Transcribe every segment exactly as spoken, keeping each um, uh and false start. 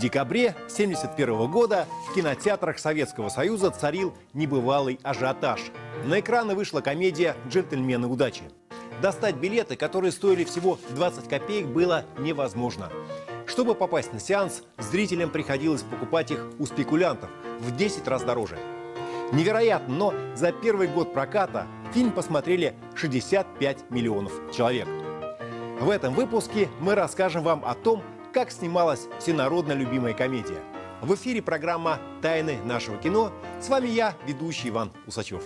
декабре тысяча девятьсот семьдесят первого года в кинотеатрах Советского Союза царил небывалый ажиотаж. На экраны вышла комедия «Джентльмены удачи». Достать билеты, которые стоили всего двадцать копеек, было невозможно. Чтобы попасть на сеанс, зрителям приходилось покупать их у спекулянтов в десять раз дороже. Невероятно, но за первый год проката фильм посмотрели шестьдесят пять миллионов человек. В этом выпуске мы расскажем вам о том, как снималась всенародно любимая комедия. В эфире программа «Тайны нашего кино». С вами я, ведущий Иван Усачев.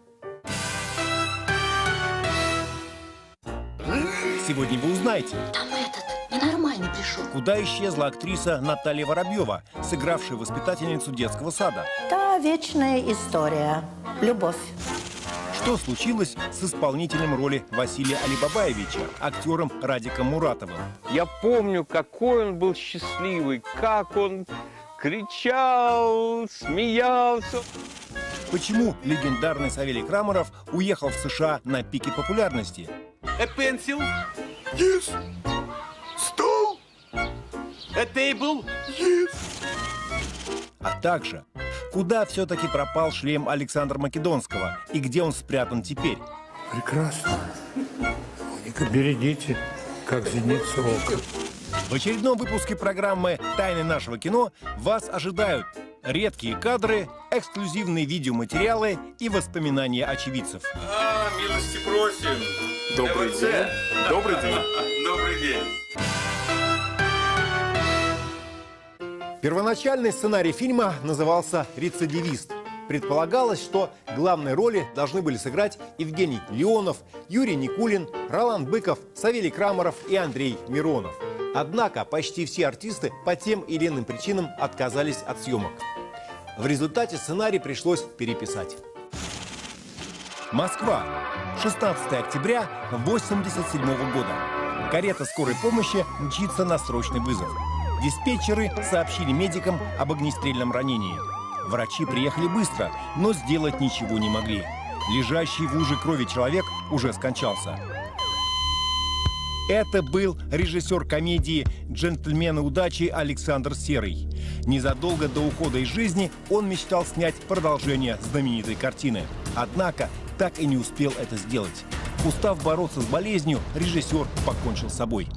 Сегодня вы узнаете, там этот ненормальный пришел. Куда исчезла актриса Наталья Воробьева, сыгравшая воспитательницу детского сада. Да, вечная история. Любовь. Что случилось с исполнителем роли Василия Алибабаевича, актером Радиком Муратовым? Я помню, какой он был счастливый, как он кричал, смеялся. Почему легендарный Савелий Крамаров уехал в США на пике популярности? A pencil? Yes. Stone? A table? Yes. А также, куда все-таки пропал шлем Александра Македонского и где он спрятан теперь? Прекрасно. Берегите, как зеница ока. В очередном выпуске программы «Тайны нашего кино» вас ожидают редкие кадры, эксклюзивные видеоматериалы и воспоминания очевидцев. А, милости просим. Добрый день. Добрый день. Добрый день. Первоначальный сценарий фильма назывался «Рецидивист». Предполагалось, что главные роли должны были сыграть Евгений Леонов, Юрий Никулин, Ролан Быков, Савелий Крамаров и Андрей Миронов. Однако почти все артисты по тем или иным причинам отказались от съемок. В результате сценарий пришлось переписать. Москва. шестнадцатое октября восемьдесят седьмого года. Карета скорой помощи мчится на срочный вызов. Диспетчеры сообщили медикам об огнестрельном ранении. Врачи приехали быстро, но сделать ничего не могли. Лежащий в луже крови человек уже скончался. Это был режиссер комедии «Джентльмены удачи» Александр Серый. Незадолго до ухода из жизни он мечтал снять продолжение знаменитой картины. Однако так и не успел это сделать. Устав бороться с болезнью, режиссер покончил с собой.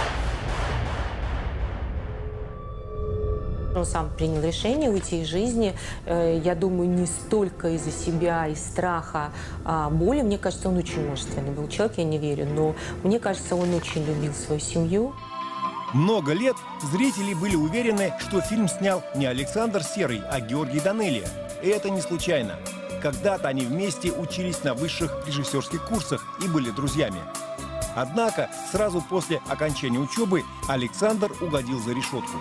Он сам принял решение уйти из жизни, я думаю, не столько из-за себя, из страха, а боли. Мне кажется, он очень мужественный был человек, я не верю, но мне кажется, он очень любил свою семью. Много лет зрители были уверены, что фильм снял не Александр Серый, а Георгий Данелия. И это не случайно. Когда-то они вместе учились на высших режиссерских курсах и были друзьями. Однако сразу после окончания учебы Александр угодил за решетку.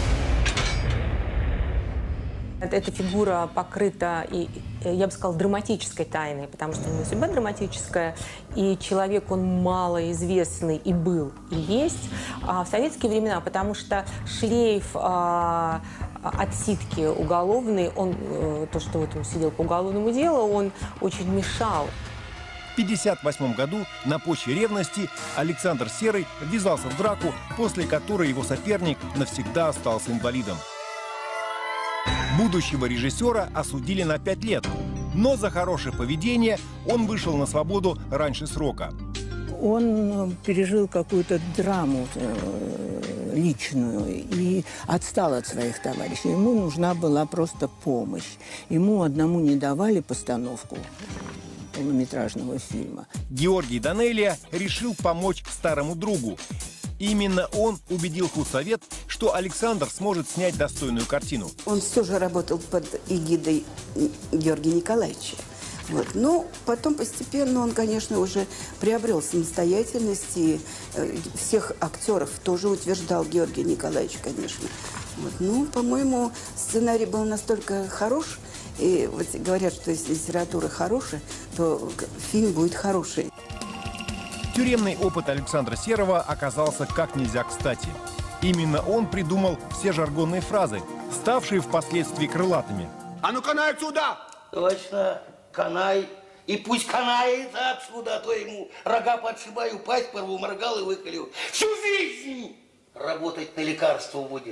Эта фигура покрыта, и, я бы сказала, драматической тайной, потому что у него судьба драматическая, и человек, он малоизвестный и был, и есть а, в советские времена, потому что шлейф а, отсидки уголовный, он, то, что вот он сидел по уголовному делу, он очень мешал. В пятьдесят восьмом году на почве ревности Александр Серый ввязался в драку, после которой его соперник навсегда остался инвалидом. Будущего режиссера осудили на пять лет, но за хорошее поведение он вышел на свободу раньше срока. Он пережил какую-то драму э, личную и отстал от своих товарищей. Ему нужна была просто помощь. Ему одному не давали постановку полнометражного фильма. Георгий Данелия решил помочь старому другу. Именно он убедил худсовет, что Александр сможет снять достойную картину. Он все же работал под эгидой Георгия Николаевича. Вот. Но потом постепенно он, конечно, уже приобрел самостоятельность, и э, всех актеров тоже утверждал Георгий Николаевич, конечно. Вот. Ну, по-моему, сценарий был настолько хорош, и вот говорят, что если литература хорошая, то фильм будет хороший. Тюремный опыт Александра Серого оказался как нельзя кстати. Именно он придумал все жаргонные фразы, ставшие впоследствии крылатыми. А ну канай отсюда! Точно, канай. И пусть канает отсюда, а то ему рога подшибаю, пасть порву, моргал и выколю. Всю жизнь работать на лекарство будешь.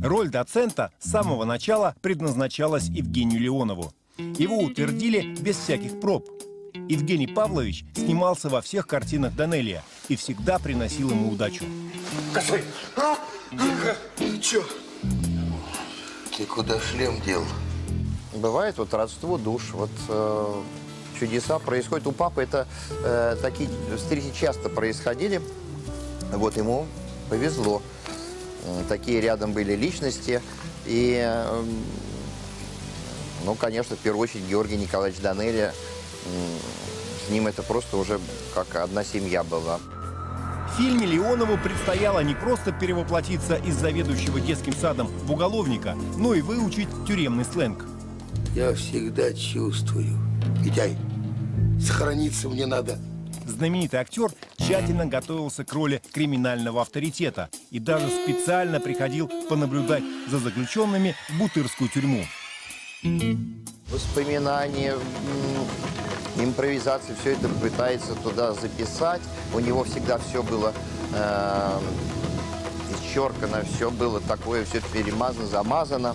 Роль доцента с самого начала предназначалась Евгению Леонову. Его утвердили без всяких проб. Евгений Павлович снимался во всех картинах Данелия и всегда приносил ему удачу. Косой! А? Тихо! Чё? Ты куда шлем дел? Бывает вот родство душ, вот э, чудеса происходят. У папы это э, такие встречи часто происходили. Вот ему повезло. Э, такие рядом были личности. И, э, ну, конечно, в первую очередь Георгий Николаевич Данелия. Э, с ним это просто уже как одна семья была. В фильме Леонову предстояло не просто перевоплотиться из заведующего детским садом в уголовника, но и выучить тюремный сленг. Я всегда чувствую. Витяй, сохраниться мне надо. Знаменитый актер тщательно готовился к роли криминального авторитета и даже специально приходил понаблюдать за заключенными в Бутырскую тюрьму. Воспоминания, импровизация, все это пытается туда записать. У него всегда все было э, исчеркано, все было такое, все перемазано, замазано.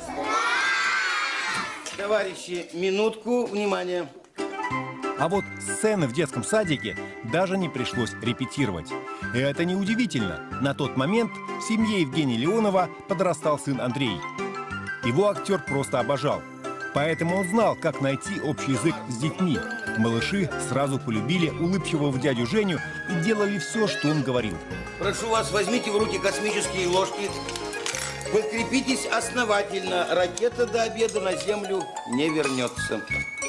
Товарищи, минутку, внимание. А вот сцены в детском садике даже не пришлось репетировать. И это неудивительно. На тот момент в семье Евгения Леонова подрастал сын Андрей. Его актер просто обожал. Поэтому он знал, как найти общий язык с детьми. Малыши сразу полюбили улыбчивого дядю Женю и делали все, что он говорил. Прошу вас, возьмите в руки космические ложки. Подкрепитесь основательно. Ракета до обеда на Землю не вернется.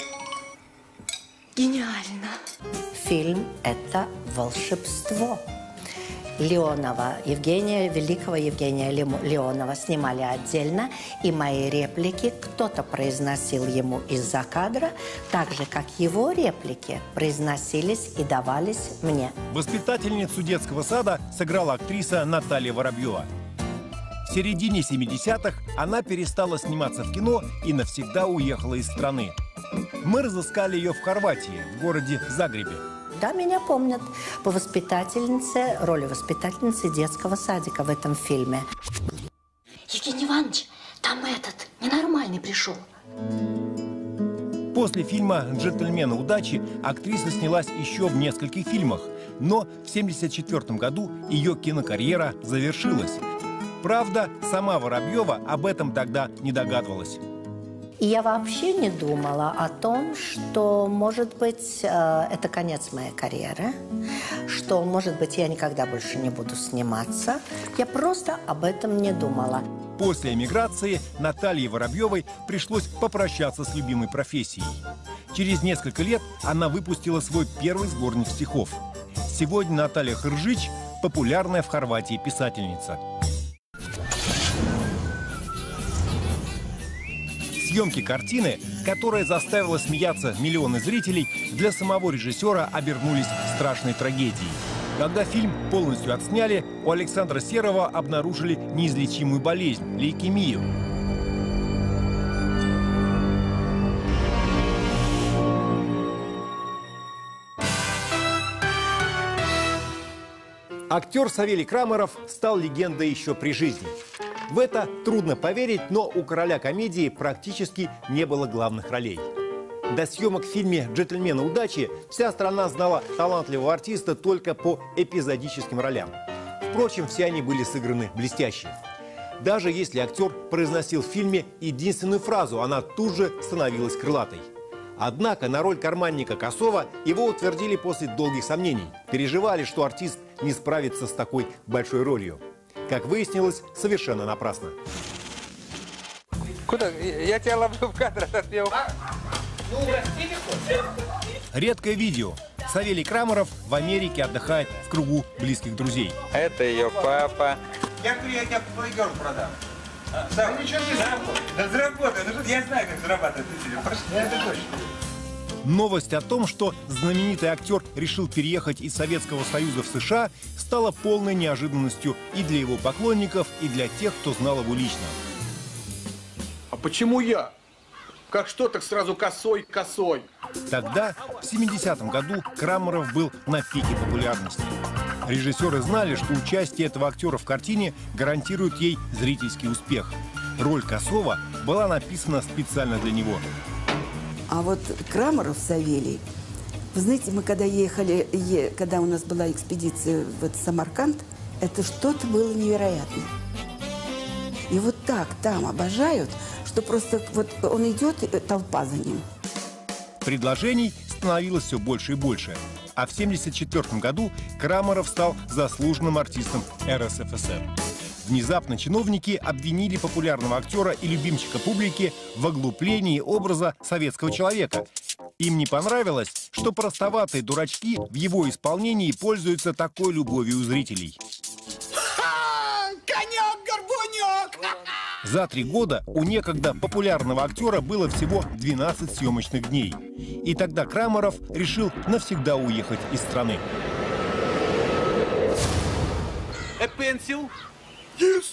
Гениально. Фильм – это волшебство. Леонова, Евгения, великого Евгения Леонова снимали отдельно, и мои реплики кто-то произносил ему из-за кадра, так же, как его реплики произносились и давались мне. Воспитательницу детского сада сыграла актриса Наталья Воробьева. В середине семидесятых она перестала сниматься в кино и навсегда уехала из страны. Мы разыскали ее в Хорватии, в городе Загребе. Да, меня помнят по воспитательнице, роли воспитательницы детского садика в этом фильме. Евгений Иванович, там этот ненормальный пришел. После фильма «Джентльмены удачи» актриса снялась еще в нескольких фильмах, но в семьдесят четвёртом году ее кинокарьера завершилась. Правда, сама Воробьева об этом тогда не догадывалась. И я вообще не думала о том, что, может быть, это конец моей карьеры, что, может быть, я никогда больше не буду сниматься. Я просто об этом не думала. После эмиграции Наталье Воробьевой пришлось попрощаться с любимой профессией. Через несколько лет она выпустила свой первый сборник стихов. Сегодня Наталья Хржич – популярная в Хорватии писательница. Съемки картины, которая заставила смеяться миллионы зрителей, для самого режиссера обернулись страшной трагедией. Когда фильм полностью отсняли, у Александра Серова обнаружили неизлечимую болезнь – лейкемию. Актер Савелий Крамаров стал легендой еще при жизни. В это трудно поверить, но у короля комедии практически не было главных ролей. До съемок в фильме «Джентльмены удачи» вся страна знала талантливого артиста только по эпизодическим ролям. Впрочем, все они были сыграны блестяще. Даже если актер произносил в фильме единственную фразу, она тут же становилась крылатой. Однако на роль карманника Косова его утвердили после долгих сомнений. Переживали, что артист не справится с такой большой ролью. Как выяснилось, совершенно напрасно. Куда? Я тебя ловлю в кадр, отбил. Редкое видео. Савелий Крамаров в Америке отдыхает в кругу близких друзей. Это ее папа. Я говорю, я тебя плейгер продам. Сам, ничего не заработал. Да заработай, я знаю, как зарабатывать. Это точно. Новость о том, что знаменитый актер решил переехать из Советского Союза в США, стала полной неожиданностью и для его поклонников, и для тех, кто знал его лично. А почему я? Как что, так сразу косой, косой. Тогда, в семидесятом году, Крамаров был на пике популярности. Режиссеры знали, что участие этого актера в картине гарантирует ей зрительский успех. Роль Косова была написана специально для него. А вот Крамаров Савелий, вы знаете, мы когда ехали, е, когда у нас была экспедиция в Самарканд, это что-то было невероятное. И вот так там обожают, что просто вот он идет, и толпа за ним. Предложений становилось все больше и больше. А в семьдесят четвёртом году Крамаров стал заслуженным артистом эр эс эф эс эр. Внезапно чиновники обвинили популярного актера и любимчика публики в оглуплении образа советского человека. Им не понравилось, что простоватые дурачки в его исполнении пользуются такой любовью у зрителей. Конек-горбунек! За три года у некогда популярного актера было всего двенадцать съемочных дней. И тогда Крамаров решил навсегда уехать из страны. A pencil? Yes.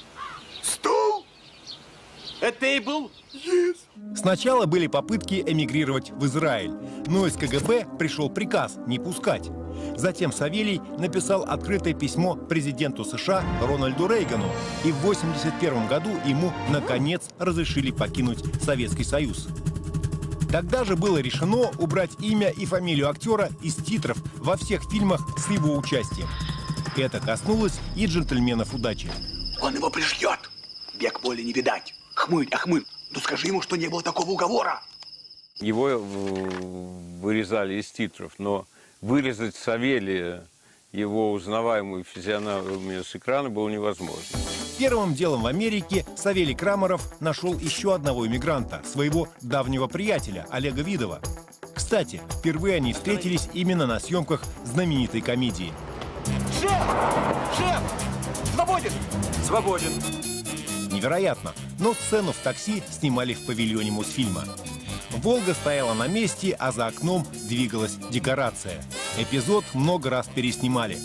Стол? A table? Yes. Сначала были попытки эмигрировать в Израиль, но из ка гэ бэ пришел приказ не пускать. Затем Савелий написал открытое письмо президенту США Рональду Рейгану, и в восемьдесят первом году ему, наконец, разрешили покинуть Советский Союз. Тогда же было решено убрать имя и фамилию актера из титров во всех фильмах с его участием. Это коснулось и «Джентльменов удачи». Он его пришьет. Век боли не видать. Хмырь, ахмырь. Ну скажи ему, что не было такого уговора. Его вырезали из титров, но вырезать Савелия, его узнаваемую физиономию с экрана, было невозможно. Первым делом в Америке Савелий Крамаров нашел еще одного иммигранта, своего давнего приятеля Олега Видова. Кстати, впервые они встретились именно на съемках знаменитой комедии. Шеф! Шеф! Свободен! Свободен. Невероятно, но сцену в такси снимали в павильоне Мосфильма. «Волга» стояла на месте, а за окном двигалась декорация. Эпизод много раз переснимали.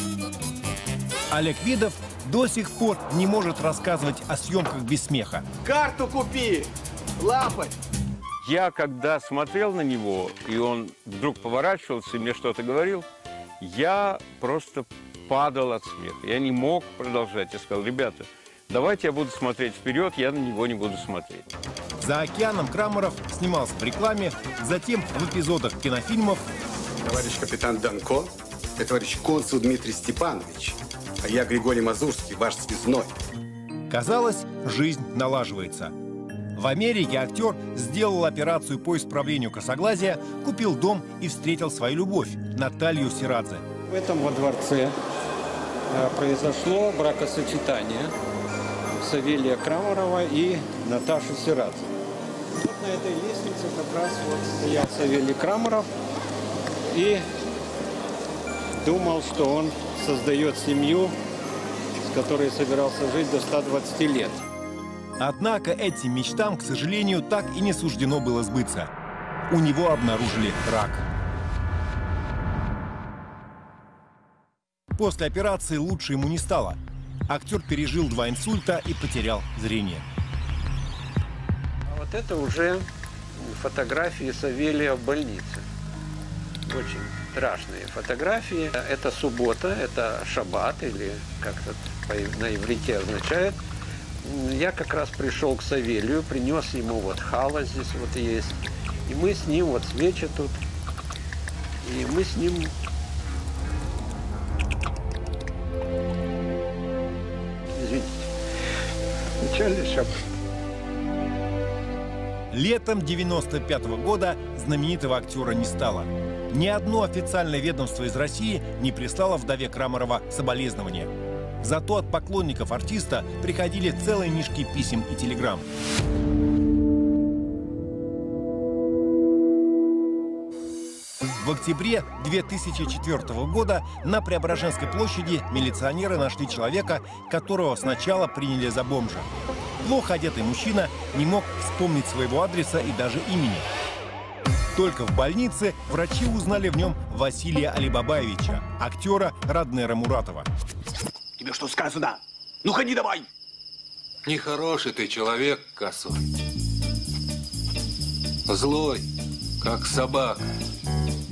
Олег Видов до сих пор не может рассказывать о съемках без смеха. Карту купи! Лапать! Я, когда смотрел на него, и он вдруг поворачивался и мне что-то говорил, я просто падал от смеха. Я не мог продолжать. Я сказал: ребята, давайте я буду смотреть вперед, я на него не буду смотреть. «За океаном» Крамаров снимался в рекламе, затем в эпизодах кинофильмов. Товарищ капитан Данко, это товарищ консул Дмитрий Степанович, а я Григорий Мазурский, ваш связной. Казалось, жизнь налаживается. В Америке актер сделал операцию по исправлению косоглазия, купил дом и встретил свою любовь – Наталью Сирадзе. В этом во дворце произошло бракосочетание Савелия Крамарова и Наташи Сирадзе. Вот на этой лестнице как раз вот стоял Савелий Крамаров и думал, что он создает семью, с которой собирался жить до ста двадцати лет. Однако этим мечтам, к сожалению, так и не суждено было сбыться. У него обнаружили рак. После операции лучше ему не стало. Актер пережил два инсульта и потерял зрение. А вот это уже фотографии Савелия в больнице. Очень страшные фотографии. Это суббота, это шаббат, или как-то на иврите означает. Я как раз пришел к Савелию, принес ему вот хала здесь вот есть. И мы с ним, вот свечи тут, и мы с ним... Извините. Начальный шаббат. Летом девяносто пятого года знаменитого актера не стало. Ни одно официальное ведомство из России не прислало вдове Крамарова соболезнования. Зато от поклонников артиста приходили целые мешки писем и телеграмм. В октябре две тысячи четвёртого года на Преображенской площади милиционеры нашли человека, которого сначала приняли за бомжа. Плохо одетый мужчина не мог вспомнить своего адреса и даже имени. Только в больнице врачи узнали в нем Василия Алибабаевича, актера Раднера Муратова. Тебе что сказано? Ну ходи давай! Нехороший ты человек, косой. Злой, как собака.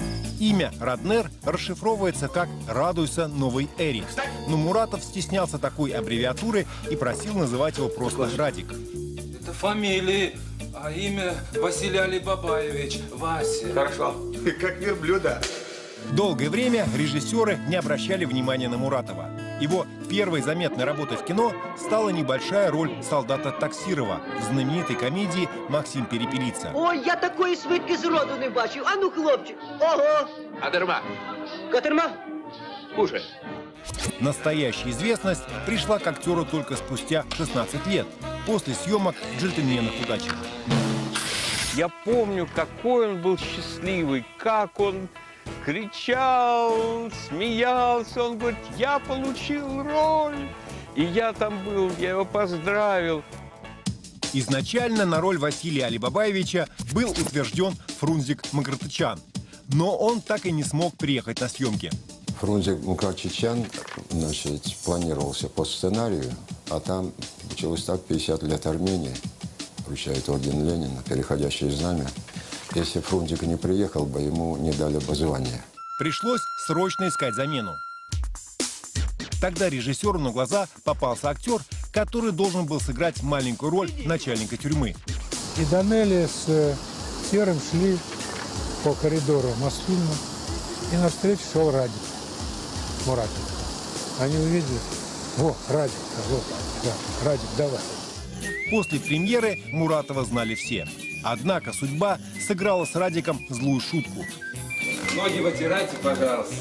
Имя Раднер расшифровывается как «Радуйся новой эре». Но Муратов стеснялся такой аббревиатуры и просил называть его просто Радик. Это фамилия, а имя Василий Алибабаевич, Вася. Хорошо, как верблюда. Долгое время режиссеры не обращали внимания на Муратова. Его первой заметной работой в кино стала небольшая роль солдата Таксирова в знаменитой комедии «Максим Перепелица». Ой, я такої свитки зроду не бачив. А ну, хлопчик. Ого. А дарма? Катерма? Уже. Настоящая известность пришла к актеру только спустя шестнадцать лет, после съемок «Джентльменов удачи». Я помню, какой он был счастливый, как он кричал, смеялся. Он говорит, я получил роль. И я там был, я его поздравил. Изначально на роль Василия Алибабаевича был утвержден Фрунзик Мкртчян. Но он так и не смог приехать на съемки. Фрунзик Мкртчян, значит, планировался по сценарию, а там началось так: пятьдесят лет Армении, вручает орден Ленина, переходящее знамя. Если Фрунзик не приехал бы, ему не дали бы звания. Пришлось срочно искать замену. Тогда режиссеру на глаза попался актер, который должен был сыграть маленькую роль начальника тюрьмы. И Данелли с Серым шли по коридору Мосфильма, и навстречу шел Радик Муратов. Они увидели, о, Радик, вот, да, Радик, давай. После премьеры Муратова знали все. Однако судьба сыграла с Радиком злую шутку. Ноги вытирайте, пожалуйста.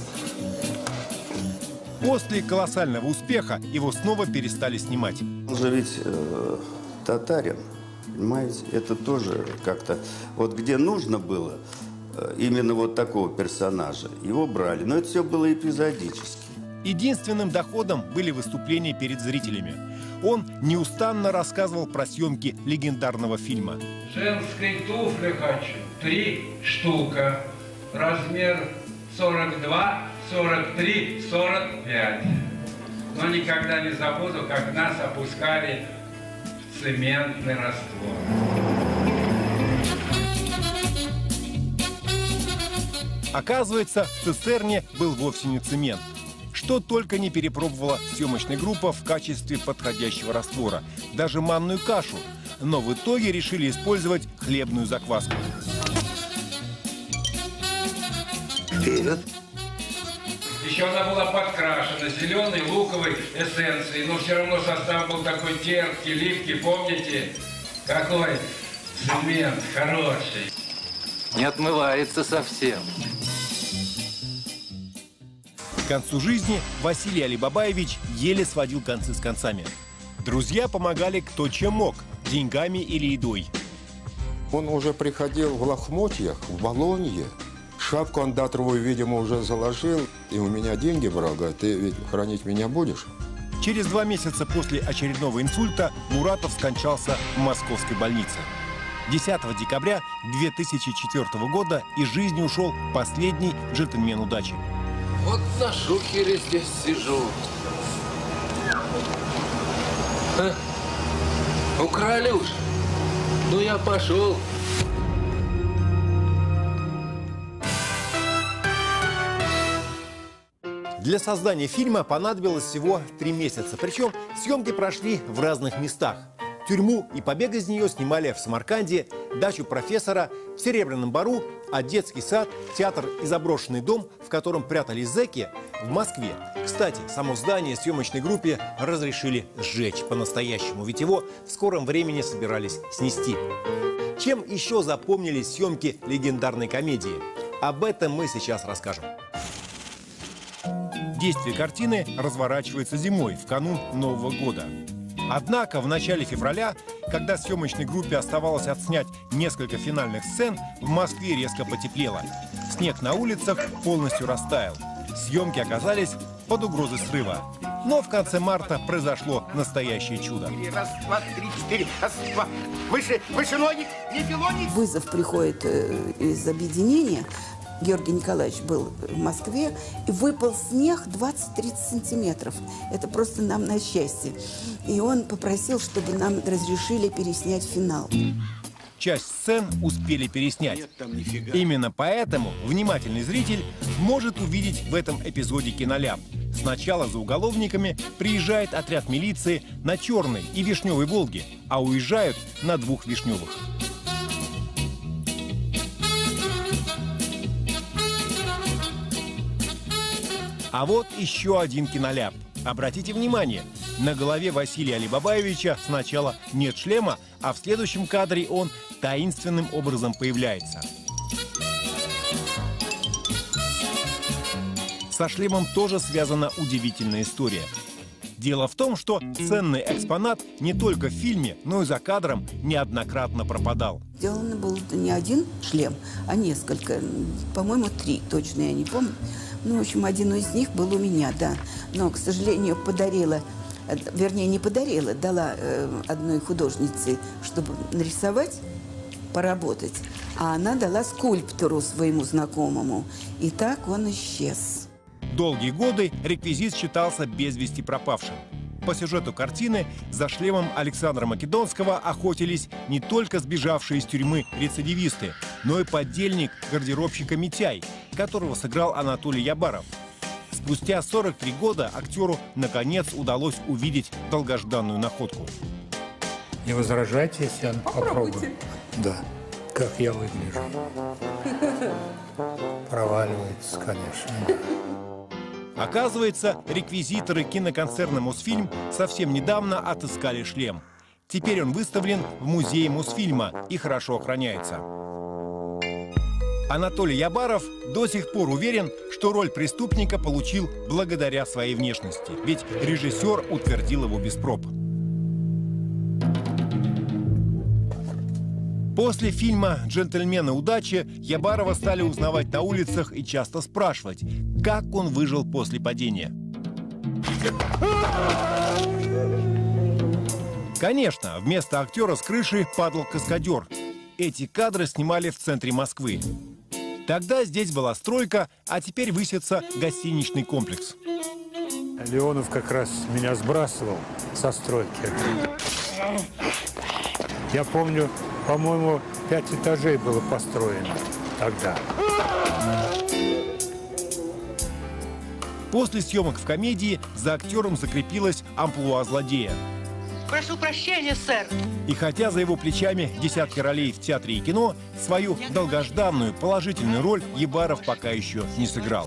После колоссального успеха его снова перестали снимать. Он же ведь э, татарин, понимаете? Это тоже как-то... Вот где нужно было э, именно вот такого персонажа, его брали. Но это все было эпизодически. Единственным доходом были выступления перед зрителями. Он неустанно рассказывал про съемки легендарного фильма. Женской туфли хочу. Три штука. Размер сорок два, сорок три, сорок пять. Но никогда не забуду, как нас опускали в цементный раствор. Оказывается, в цистерне был вовсе не цемент. Что только не перепробовала съемочная группа в качестве подходящего раствора. Даже манную кашу. Но в итоге решили использовать хлебную закваску. Вперед. Еще она была подкрашена зеленой луковой эссенцией, но все равно состав был такой терпкий, липкий. Помните? Какой цемент хороший. Не отмывается совсем. К концу жизни Василий Алибабаевич еле сводил концы с концами. Друзья помогали кто чем мог – деньгами или едой. Он уже приходил в лохмотьях, в Болонье. Шапку андатровую, видимо, уже заложил. И у меня деньги брал. Говорит, ты ведь хранить меня будешь? Через два месяца после очередного инсульта Муратов скончался в московской больнице. десятого декабря две тысячи четвёртого года из жизни ушел последний джентльмен удачи. Вот на шухере здесь сижу. А? Украли уж. Ну я пошел. Для создания фильма понадобилось всего три месяца. Причем съемки прошли в разных местах. Тюрьму и побег из нее снимали в Самарканде, дачу профессора в Серебряном Бору, а детский сад, театр и заброшенный дом, в котором прятались зэки, в Москве. Кстати, само здание съемочной группе разрешили сжечь по-настоящему, ведь его в скором времени собирались снести. Чем еще запомнились съемки легендарной комедии? Об этом мы сейчас расскажем. Действие картины разворачивается зимой, в канун Нового года. Однако в начале февраля, когда съемочной группе оставалось отснять несколько финальных сцен, в Москве резко потеплело. Снег на улицах полностью растаял. Съемки оказались под угрозой срыва. Но в конце марта произошло настоящее чудо. Раз, два, три, четыре, раз, два. Выше, выше ноги, не пилони. Вызов приходит э, из объединения. Георгий Николаевич был в Москве, и выпал снег двадцать-тридцать сантиметров. Это просто нам на счастье. И он попросил, чтобы нам разрешили переснять финал. часть сцен успели переснять. Именно поэтому внимательный зритель может увидеть в этом эпизоде киноляп. Сначала за уголовниками приезжает отряд милиции на черной и вишневой «Волге», а уезжают на двух вишневых. А вот еще один киноляп. Обратите внимание, на голове Василия Алибабаевича сначала нет шлема, а в следующем кадре он таинственным образом появляется. Со шлемом тоже связана удивительная история. Дело в том, что ценный экспонат не только в фильме, но и за кадром неоднократно пропадал. Сделан был не один шлем, а несколько. По-моему, три, точно я не помню. Ну, в общем, один из них был у меня, да. Но, к сожалению, подарила, вернее, не подарила, дала э, одной художнице, чтобы нарисовать, поработать. А она дала скульптору своему знакомому. И так он исчез. Долгие годы реквизит считался без вести пропавшим. По сюжету картины за шлемом Александра Македонского охотились не только сбежавшие из тюрьмы рецидивисты, но и подельник гардеробщика Митяй, которого сыграл Анатолий Ябаров. Спустя сорок три года актеру наконец удалось увидеть долгожданную находку. Не возражайте, если я попробую? Да. Как я выгляжу? Проваливается, конечно. Оказывается, реквизиторы киноконцерна «Мосфильм» совсем недавно отыскали шлем. Теперь он выставлен в музее Мосфильма и хорошо охраняется. Анатолий Ябаров до сих пор уверен, что роль преступника получил благодаря своей внешности, ведь режиссер утвердил его без проб. После фильма «Джентльмены удачи» Ябарова стали узнавать на улицах и часто спрашивать, как он выжил после падения. Конечно, вместо актера с крыши падал каскадер. Эти кадры снимали в центре Москвы. Тогда здесь была стройка, а теперь высится гостиничный комплекс. Леонов как раз меня сбрасывал со стройки. Я помню, по-моему, пять этажей было построено тогда. После съемок в комедии за актером закрепилась амплуа злодея. Прошу прощения, сэр. И хотя за его плечами десятки ролей в театре и кино, свою долгожданную положительную роль Ябаров пока еще не сыграл.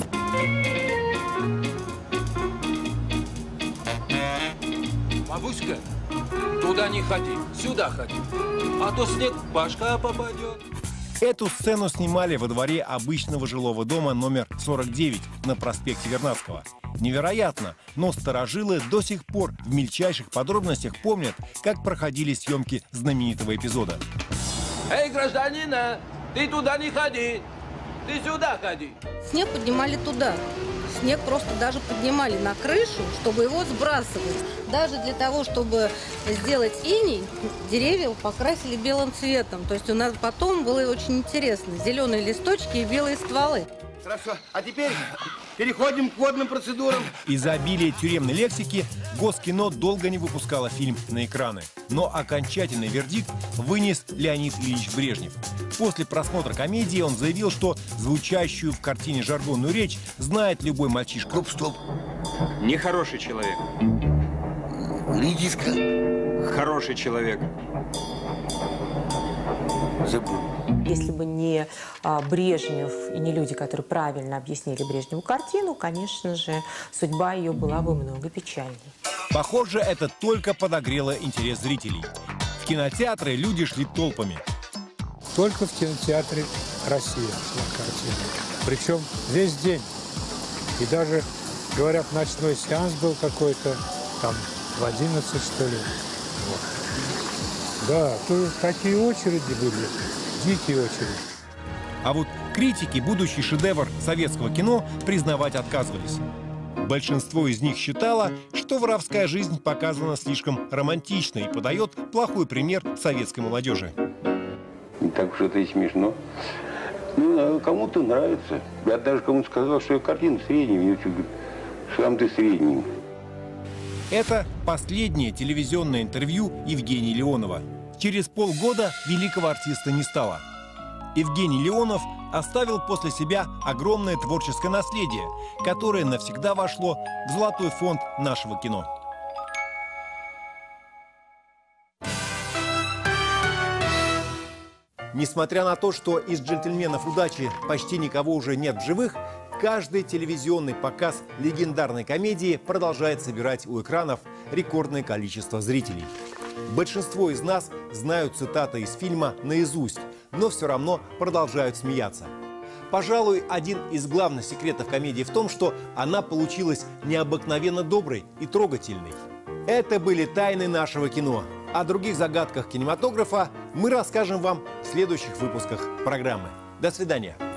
Бабуська, туда не ходи, сюда ходи, а то снег в башка попадет. Эту сцену снимали во дворе обычного жилого дома номер сорок девять на проспекте Вернадского. Невероятно, но старожилы до сих пор в мельчайших подробностях помнят, как проходили съемки знаменитого эпизода. Эй, гражданина, ты туда не ходи, ты сюда ходи. Снег поднимали туда. Снег просто даже поднимали на крышу, чтобы его сбрасывать. Даже для того, чтобы сделать иней, деревья покрасили белым цветом. То есть у нас потом было очень интересно. Зеленые листочки и белые стволы. Хорошо. А теперь переходим к водным процедурам. Из-за обилия тюремной лексики Госкино долго не выпускало фильм на экраны. Но окончательный вердикт вынес Леонид Ильич Брежнев. После просмотра комедии он заявил, что звучащую в картине жаргонную речь знает любой мальчишка. Стоп, стоп. Нехороший человек. Редиска. Хороший человек. Забыл. Если бы не а, Брежнев и не люди, которые правильно объяснили Брежневу картину, конечно же, судьба ее была бы много печальней. Похоже, это только подогрело интерес зрителей. В кинотеатры люди шли толпами. Только в кинотеатре «Россия» шла картина. Причем весь день. И даже, говорят, ночной сеанс был какой-то, там, в одиннадцать, что ли. Вот. Да, то такие очереди были, дикие очереди. А вот критики будущий шедевр советского кино признавать отказывались. Большинство из них считало, что воровская жизнь показана слишком романтично и подает плохой пример советской молодежи. Не так уж это и смешно. Ну, кому-то нравится. Я даже кому-то сказал, что я картина средняя, мне говорит, сам ты средний. Это последнее телевизионное интервью Евгения Леонова. Через полгода великого артиста не стало. Евгений Леонов оставил после себя огромное творческое наследие, которое навсегда вошло в золотой фонд нашего кино. Несмотря на то, что из «Джентльменов удачи» почти никого уже нет в живых, каждый телевизионный показ легендарной комедии продолжает собирать у экранов рекордное количество зрителей. Большинство из нас знают цитаты из фильма наизусть, но все равно продолжают смеяться. Пожалуй, один из главных секретов комедии в том, что она получилась необыкновенно доброй и трогательной. Это были тайны нашего кино. О других загадках кинематографа мы расскажем вам в следующих выпусках программы. До свидания.